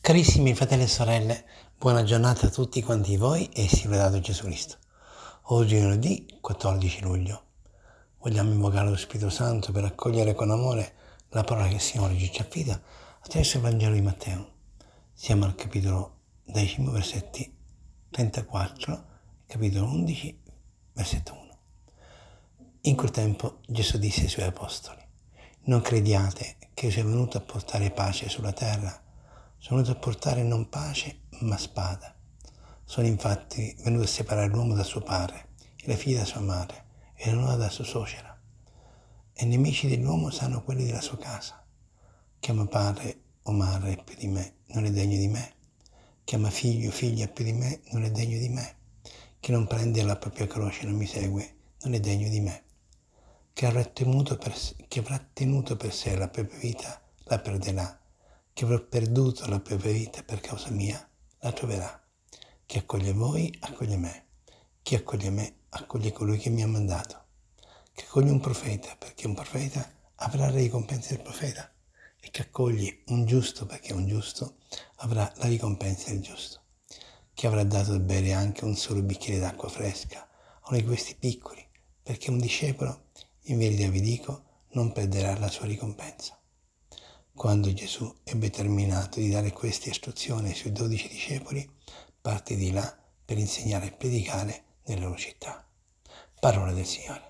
Carissimi fratelli e sorelle, buona giornata a tutti quanti voi e sia lodato Gesù Cristo. Oggi è lunedì 14 luglio. Vogliamo invocare lo Spirito Santo per accogliere con amore la parola che il Signore ci affida attraverso il Vangelo di Matteo. Siamo al capitolo 10, versetti 34, capitolo 11, versetto 1. In quel tempo Gesù disse ai Suoi Apostoli: non crediate che io sia venuto a portare pace sulla terra. Sono venuto a portare non pace, ma spada. Sono infatti venuto a separare l'uomo da suo padre, e la figlia da sua madre, e la nuora da sua suocera. E i nemici dell'uomo saranno quelli della sua casa. Chi ama padre o madre più di me non è degno di me. Chi ama figlio o figlia più di me non è degno di me. Chi non prende la propria croce e non mi segue non è degno di me. Chi avrà tenuto per sé la propria vita la perderà. Chi avrà perduto la propria vita per causa mia la troverà. Chi accoglie voi accoglie me. Chi accoglie me accoglie colui che mi ha mandato. Chi accoglie un profeta perché un profeta avrà la ricompensa del profeta. E chi accoglie un giusto perché un giusto avrà la ricompensa del giusto. Chi avrà dato da bere anche un solo bicchiere d'acqua fresca a uno di questi piccoli perché un discepolo, in verità vi dico, non perderà la sua ricompensa. Quando Gesù ebbe terminato di dare queste istruzioni ai suoi 12 discepoli, partì di là per insegnare e predicare nelle loro città. Parola del Signore.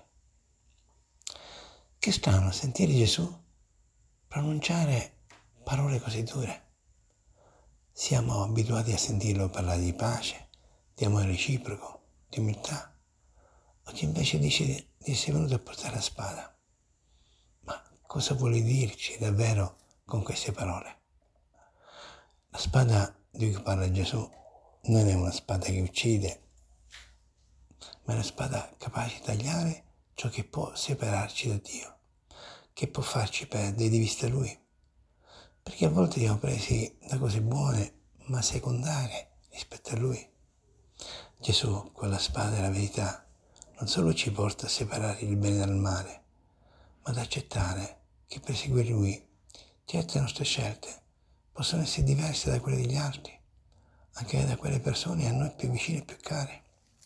Che strano sentire Gesù pronunciare parole così dure. Siamo abituati a sentirlo parlare di pace, di amore reciproco, di umiltà. Oggi invece dice di essere venuto a portare la spada. Ma cosa vuole dirci davvero con queste parole? La spada di cui parla Gesù non è una spada che uccide, ma è una spada capace di tagliare ciò che può separarci da Dio, che può farci perdere di vista Lui. Perché a volte siamo presi da cose buone, ma secondarie rispetto a Lui. Gesù, con la spada della verità, non solo ci porta a separare il bene dal male, ma ad accettare che per seguire Lui certe nostre scelte possono essere diverse da quelle degli altri, anche da quelle persone a noi più vicine e più care.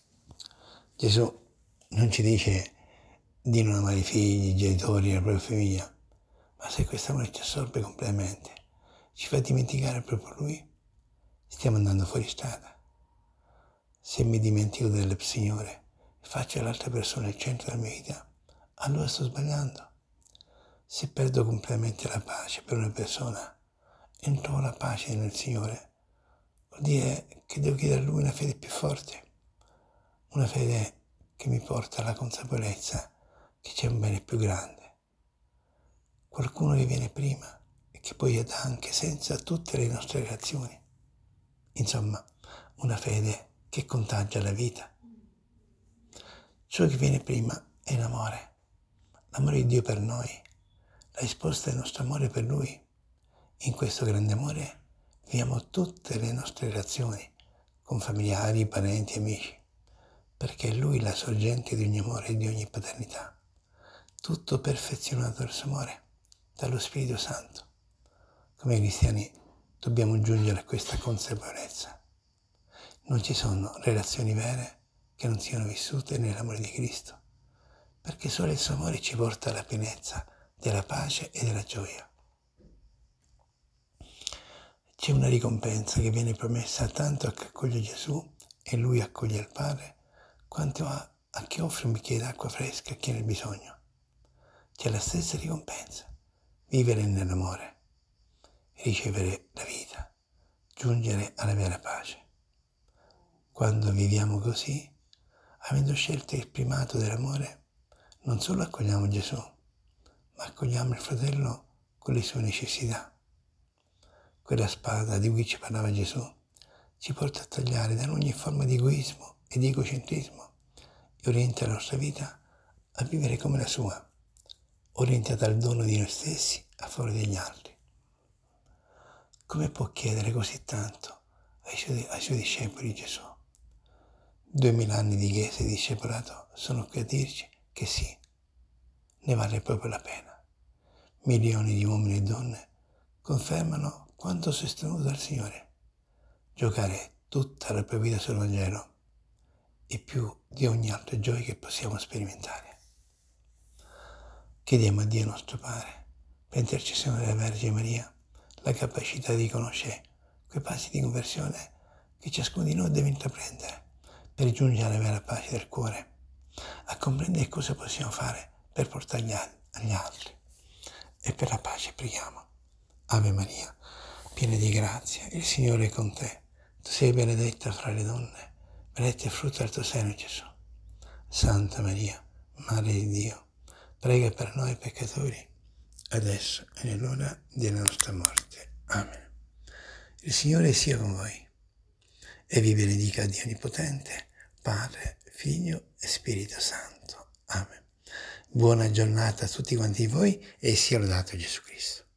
Gesù non ci dice di non amare i figli, i genitori, la propria famiglia, ma se questo amore ci assorbe completamente, ci fa dimenticare proprio Lui, stiamo andando fuori strada. Se mi dimentico del Signore e faccio l'altra persona il centro della mia vita, allora sto sbagliando. Se perdo completamente la pace per una persona e non trovo la pace nel Signore, vuol dire che devo chiedere a Lui una fede più forte, una fede che mi porta alla consapevolezza che c'è un bene più grande, qualcuno che viene prima e che poi dà anche senso a tutte le nostre relazioni. Insomma, una fede che contagia la vita. Ciò che viene prima è l'amore di Dio per noi, la risposta del nostro amore per Lui. In questo grande amore viviamo tutte le nostre relazioni con familiari, parenti, amici, perché è Lui la sorgente di ogni amore e di ogni paternità. Tutto perfezionato dal suo amore, dallo Spirito Santo. Come cristiani dobbiamo giungere a questa consapevolezza. Non ci sono relazioni vere che non siano vissute nell'amore di Cristo, perché solo il suo amore ci porta alla pienezza della pace e della gioia. C'è una ricompensa che viene promessa tanto a chi accoglie Gesù e Lui accoglie il Padre, quanto a chi offre un bicchiere d'acqua fresca a chi ne ha bisogno. C'è la stessa ricompensa, vivere nell'amore, ricevere la vita, giungere alla vera pace. Quando viviamo così, avendo scelto il primato dell'amore, non solo accogliamo Gesù, ma accogliamo il fratello con le sue necessità. Quella spada di cui ci parlava Gesù ci porta a tagliare da ogni forma di egoismo e di egocentrismo e orienta la nostra vita a vivere come la sua, orientata al dono di noi stessi a favore degli altri. Come può chiedere così tanto ai suoi discepoli Gesù? 2000 anni di chiesa e di discepolato sono qui a dirci che sì, ne vale proprio la pena. Milioni di uomini e donne confermano quanto sostenuto dal Signore. Giocare tutta la propria vita sul Vangelo è più di ogni altra gioia che possiamo sperimentare. Chiediamo a Dio nostro Padre, per intercessione della Vergine Maria, la capacità di conoscere quei passi di conversione che ciascuno di noi deve intraprendere per giungere alla vera pace del cuore, a comprendere cosa possiamo fare per portargli agli altri. E per la pace preghiamo. Ave Maria, piena di grazia, il Signore è con te. Tu sei benedetta fra le donne, benedetto è il frutto del tuo seno, Gesù. Santa Maria, Madre di Dio, prega per noi peccatori, adesso e nell'ora della nostra morte. Amen. Il Signore sia con voi e vi benedica Dio Onnipotente, Padre, Figlio e Spirito Santo. Amen. Buona giornata a tutti quanti voi e sia lodato Gesù Cristo.